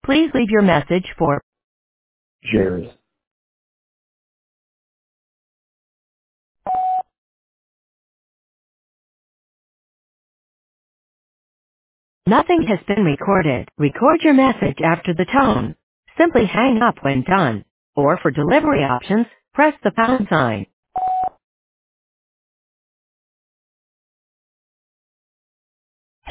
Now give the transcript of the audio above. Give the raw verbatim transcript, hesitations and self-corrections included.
Please leave your message for Jared. Nothing has been recorded. Record your message after the tone. Simply hang up when done. Or for delivery options, press the pound sign.